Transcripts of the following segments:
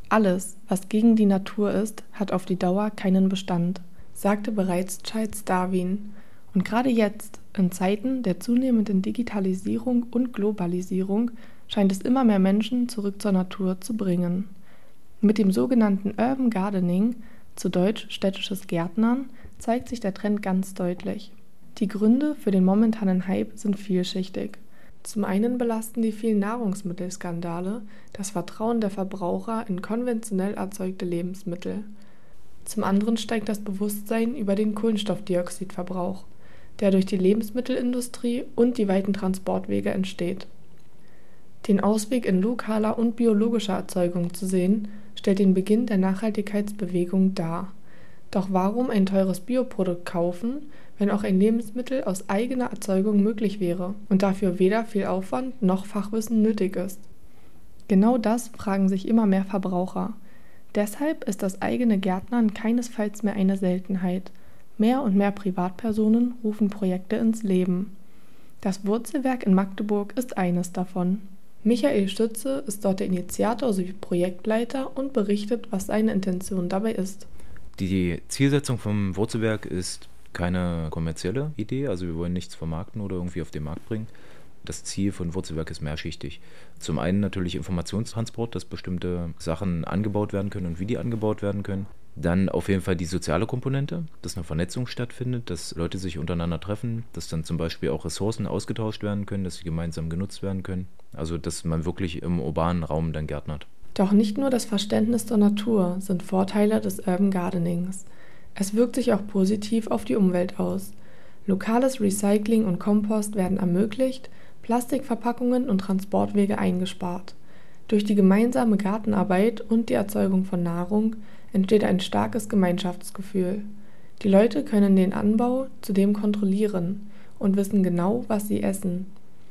Alles, was gegen die Natur ist, hat auf die Dauer keinen Bestand, sagte bereits Charles Darwin. Und gerade jetzt, in Zeiten der zunehmenden Digitalisierung und Globalisierung, scheint es immer mehr Menschen zurück zur Natur zu bringen. Mit dem sogenannten Urban Gardening, zu Deutsch städtisches Gärtnern, zeigt sich der Trend ganz deutlich. Die Gründe für den momentanen Hype sind vielschichtig. Zum einen belasten die vielen Nahrungsmittelskandale das Vertrauen der Verbraucher in konventionell erzeugte Lebensmittel. Zum anderen steigt das Bewusstsein über den Kohlenstoffdioxidverbrauch, der durch die Lebensmittelindustrie und die weiten Transportwege entsteht. Den Ausweg in lokaler und biologischer Erzeugung zu sehen, stellt den Beginn der Nachhaltigkeitsbewegung dar. Doch warum ein teures Bioprodukt kaufen, wenn auch ein Lebensmittel aus eigener Erzeugung möglich wäre und dafür weder viel Aufwand noch Fachwissen nötig ist? Genau das fragen sich immer mehr Verbraucher. Deshalb ist das eigene Gärtnern keinesfalls mehr eine Seltenheit. Mehr und mehr Privatpersonen rufen Projekte ins Leben. Das Wurzelwerk in Magdeburg ist eines davon. Michael Schütze ist dort der Initiator sowie Projektleiter und berichtet, was seine Intention dabei ist. Die Zielsetzung vom Wurzelwerk ist keine kommerzielle Idee, also wir wollen nichts vermarkten oder irgendwie auf den Markt bringen. Das Ziel von Wurzelwerk ist mehrschichtig. Zum einen natürlich Informationstransport, dass bestimmte Sachen angebaut werden können und wie die angebaut werden können. Dann auf jeden Fall die soziale Komponente, dass eine Vernetzung stattfindet, dass Leute sich untereinander treffen, dass dann zum Beispiel auch Ressourcen ausgetauscht werden können, dass sie gemeinsam genutzt werden können. Also dass man wirklich im urbanen Raum dann gärtnert. Doch nicht nur das Verständnis der Natur sind Vorteile des Urban Gardenings. Es wirkt sich auch positiv auf die Umwelt aus. Lokales Recycling und Kompost werden ermöglicht, Plastikverpackungen und Transportwege eingespart. Durch die gemeinsame Gartenarbeit und die Erzeugung von Nahrung entsteht ein starkes Gemeinschaftsgefühl. Die Leute können den Anbau zudem kontrollieren und wissen genau, was sie essen.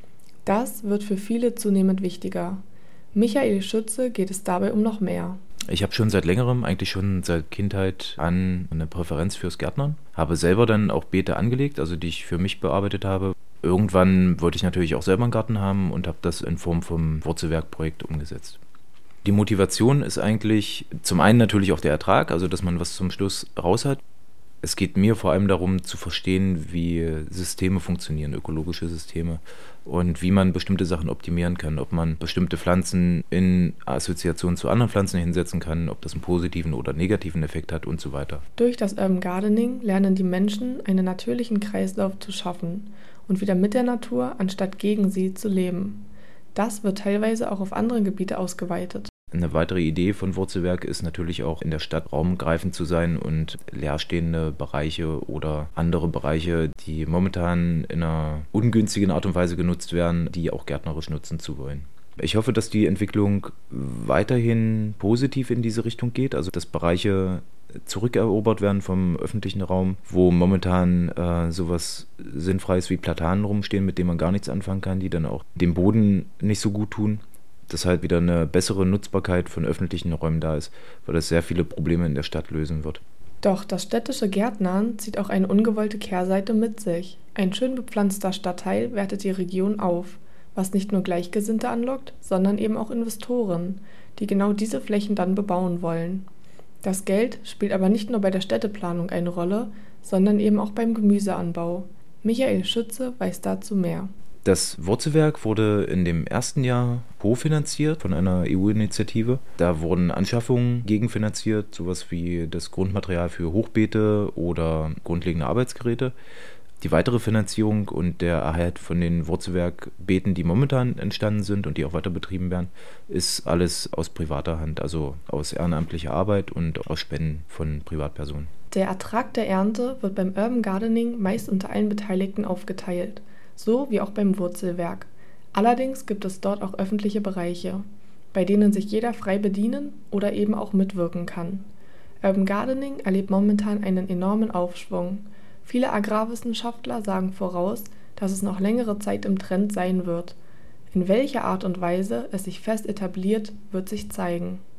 Das wird für viele zunehmend wichtiger. Michael Schütze geht es dabei um noch mehr. Ich habe schon seit längerem, eigentlich schon seit Kindheit an, eine Präferenz fürs Gärtnern. Habe selber dann auch Beete angelegt, also die ich für mich bearbeitet habe. Irgendwann wollte ich natürlich auch selber einen Garten haben und habe das in Form vom Wurzelwerk-Projekt umgesetzt. Die Motivation ist eigentlich zum einen natürlich auch der Ertrag, also dass man was zum Schluss raus hat. Es geht mir vor allem darum zu verstehen, wie Systeme funktionieren, ökologische Systeme und wie man bestimmte Sachen optimieren kann, ob man bestimmte Pflanzen in Assoziation zu anderen Pflanzen hinsetzen kann, ob das einen positiven oder negativen Effekt hat und so weiter. Durch das Urban Gardening lernen die Menschen, einen natürlichen Kreislauf zu schaffen und wieder mit der Natur anstatt gegen sie zu leben. Das wird teilweise auch auf andere Gebiete ausgeweitet. Eine weitere Idee von Wurzelwerk ist natürlich auch in der Stadt raumgreifend zu sein und leerstehende Bereiche oder andere Bereiche, die momentan in einer ungünstigen Art und Weise genutzt werden, die auch gärtnerisch nutzen zu wollen. Ich hoffe, dass die Entwicklung weiterhin positiv in diese Richtung geht, also dass Bereiche zurückerobert werden vom öffentlichen Raum, wo momentan sowas Sinnfreies wie Platanen rumstehen, mit denen man gar nichts anfangen kann, die dann auch dem Boden nicht so gut tun. Dass halt wieder eine bessere Nutzbarkeit von öffentlichen Räumen da ist, weil das sehr viele Probleme in der Stadt lösen wird. Doch das städtische Gärtnern zieht auch eine ungewollte Kehrseite mit sich. Ein schön bepflanzter Stadtteil wertet die Region auf, was nicht nur Gleichgesinnte anlockt, sondern eben auch Investoren, die genau diese Flächen dann bebauen wollen. Das Geld spielt aber nicht nur bei der Städteplanung eine Rolle, sondern eben auch beim Gemüseanbau. Michael Schütze weiß dazu mehr. Das Wurzelwerk wurde in dem ersten Jahr hochfinanziert von einer EU-Initiative. Da wurden Anschaffungen gegenfinanziert, sowas wie das Grundmaterial für Hochbeete oder grundlegende Arbeitsgeräte. Die weitere Finanzierung und der Erhalt von den Wurzelwerkbeeten, die momentan entstanden sind und die auch weiter betrieben werden, ist alles aus privater Hand, also aus ehrenamtlicher Arbeit und aus Spenden von Privatpersonen. Der Ertrag der Ernte wird beim Urban Gardening meist unter allen Beteiligten aufgeteilt. So wie auch beim Wurzelwerk. Allerdings gibt es dort auch öffentliche Bereiche, bei denen sich jeder frei bedienen oder eben auch mitwirken kann. Urban Gardening erlebt momentan einen enormen Aufschwung. Viele Agrarwissenschaftler sagen voraus, dass es noch längere Zeit im Trend sein wird. In welcher Art und Weise es sich fest etabliert, wird sich zeigen.